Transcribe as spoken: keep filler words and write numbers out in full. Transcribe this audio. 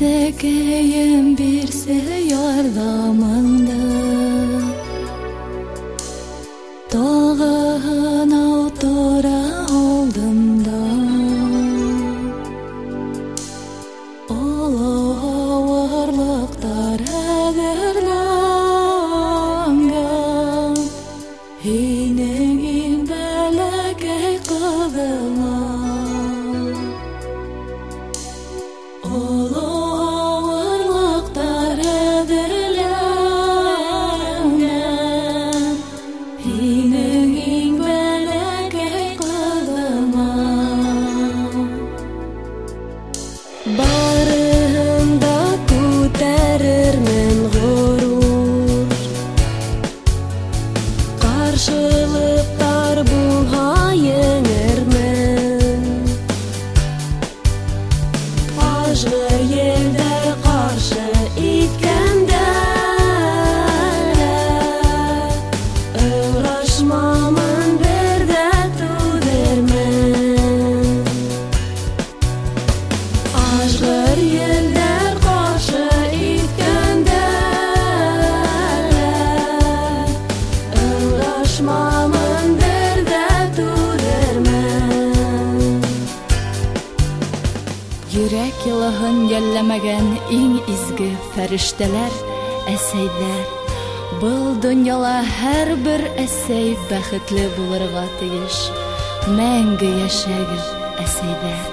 Әсәкәйем бирсә ярдамыңды, тағын аутыра алдымда. Олы авырлықтар әзірләнгән, һинең иң бәләкәй кызыңа. Олы авырлықтар әзірләнгән, һинең иң бәләкәй кызыңа. Барыһын да күтәрермен ғорур, қаршылықтар булһа еңермен. Ажгыр елдер қаршы иткәндә, ыңгырашмамын бер дә түзермен. Ажгыр елдер қаршы иткәндә, ыңгырашмамын бер дә түзермен. Йөрәк йылыһын йәлләмәгән иң изге фәрештәләр, әсәйләр. Был дөньяла һәрбер әсәй бәхетле булырга тиеш. Мәңге яшәгез, әсәйләр.